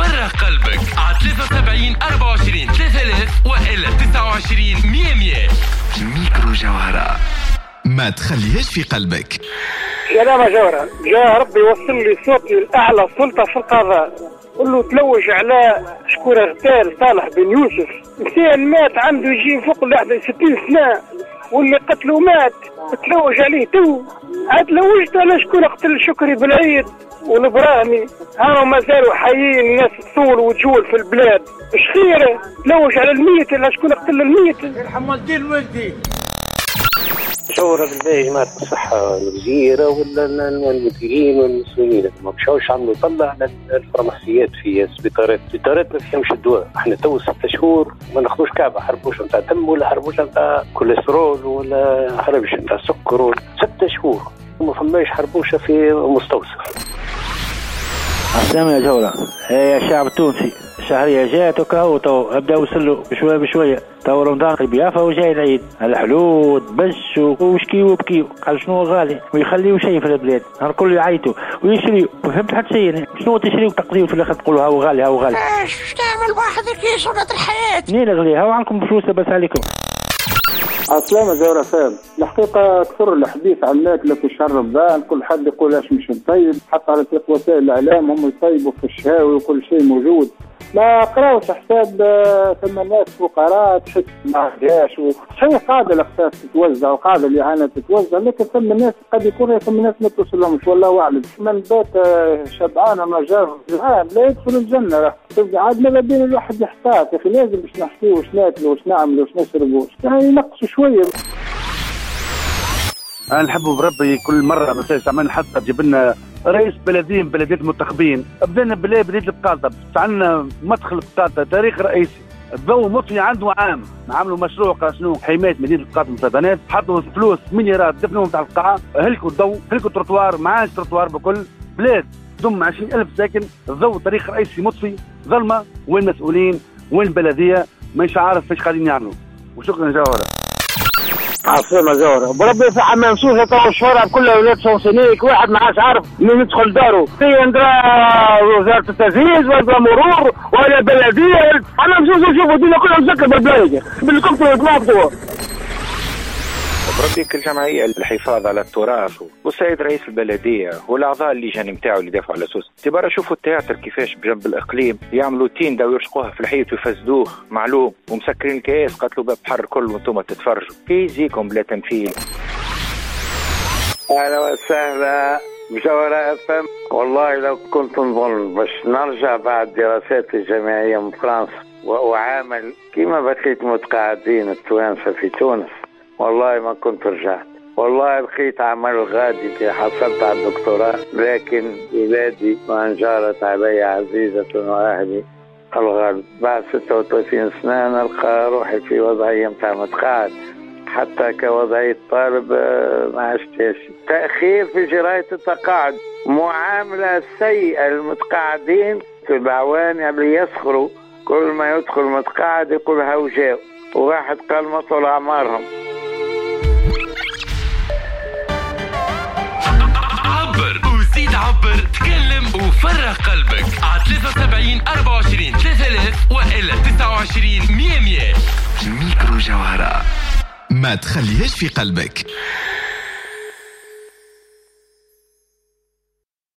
وفرغ قلبك على 73 24 3000 وإلا 29 100. ميكرو جوهرة، ما تخليهاش في قلبك. يا لا جوهرة، يا ربي وصل لي صوتي الأعلى سلطة في القضاء. قل له تلوج على شكون اغتال صالح بن يوسف، إنسان مات عنده يجي فوق 60 سنة، واللي قتله مات، تلوج عليه تو. عاد لوجت على شكون قتل شكري بالعيد والبراهمي، هانو ما زالوا حيين، الناس تصول وتجول في البلاد. اش خيره تلوج على الميت، على شكون قتل الميت. يرحم والدين الوالدين. شورة بالله يا جماعة الصحة الوزيرة ولا المديرين والمسؤولين ما مشاوش عملوا طلع على الفارماسيات في سبيطارات ما فيهمش الدواء. احنا تو 6 شهور ما ناخذوش كعبة حربوشة نتاع دم ولا حربوشة نتاع كوليسترول ولا حربوشة نتاع سكر. 6 شهور وما فماش حربوشة في مستوصف. السلام يا جولة. يا الشعب التونسي، الشهرية جات وكاو تو ابدا وصلوا بشويه بشويه. تو رمضان قريب يافا وجاي العيد، الحلول بش وشكي وبكي. قال شنو غالي ويخليوا شيء في البلاد، الكل يعيطوا ويشريوا. ما فهمت حتى شيء، شنو تشريوا وتقضيوا في الاخر تقولوا هاو غالي هاو غالي. ايش تعمل وحدك يا سنة الحياة؟ منين غلي؟ هاو عندكم فلوس بس عليكم. السلام جورة فهم. الحقيقة كثر الحديث عن الماكلة في شهر رمضان، كل حد يقول اش مش نطيب، حتى على وسائل الإعلام هم يطيبوا في الشهاوي وكل شيء موجود. ما قراوش حساب ثم ناس فقراء تحس ما عندهاش شيء، قاعدة الأقساط تتوزع وقاعدة الإعانة تتوزع، لكن ثم ناس قد يكون ثم ناس ما توصلهمش والله أعلم. من بات شبعان ما جار جوعان لا يدخل الجنة. عاد ما بين الواحد يحتاط يا أخي، لازم باش نحكيو واش ناكلوا واش نعملوا واش نشربوا، يعني ينقصوا شوية. أنا نحبوا بربي كل مرة بس عملنا حتى جيب لنا رئيس بلديات منتخبين. بدينا بداية القاطة، عندنا مدخل القاطة تاريخ رئيسي. الضوء مطفي عنده عام، عملوا مشروع شنو حماية مدينة القاطة من الفيضانات، حطوا فلوس مليارات دفنوهم تاع القاعة، هلكوا الضوء، هلكوا التروتوار، ما عادش تروتوار بكل بلاد ضم 20,000 ساكن. الضوء تاريخ رئيسي مطفي، ظلمة. وين المسؤولين؟ وين البلدية؟ مش عارف ايش قاعدين يعملوا. وشكرا جوهرة. عاصمة زورة بربي في حمام سوسة تو الشوارع كلها ولاد سونسينيك، واحد ما عادش عارف من يدخل داره. في عندنا وزارة التجهيز ولا مرور ولا بلدية، حمام سوسة شوفوا الدنيا كلها مسكر بالبلاد بالكمبيوتر يتناقضوا. بربي كل جمعية الحفاظ على التراث والسيد رئيس البلدية والأعضاء اللجان نتاعو اللي دافعوا على سوس تبارا شوفوا التياتر كيفاش بجنب الإقليم يعملوا تيندا ويرشقوها في الحيط ويفسدوه معلوم، ومسكرين الكياس قتلوا باب حر كل وانتم تتفرجوا. كي يجيكم بلا تمثيل. أهلا وسهلا بجوهرة FM. والله لو كنت نظن باش نرجع بعد دراساتي الجامعية من فرنسا وأعامل كما بقيت متقاعدين التوانسة في تونس، والله ما كنت رجعت. والله بقيت عمل غادي، حصلت على الدكتوراه، لكن بلادي ما انجرت علي عزيزة وأهلي الغالب. بعد 36 سنة نلقى روحي في وضعية متاع متقاعد، حتى كوضعية طالب ما عشتهاش. تأخير في جراية التقاعد، معاملة سيئة للمتقاعدين، البعوان اللي يسخروا كل ما يدخل متقاعد يقول هوجاو، وواحد قال ما طول أعمارهم. عبر وزيد عبر، تكلم وفرغ قلبك على 73 24 3000 وإلا 29 100. ميكرو جوهرة، ما تخليهاش في قلبك.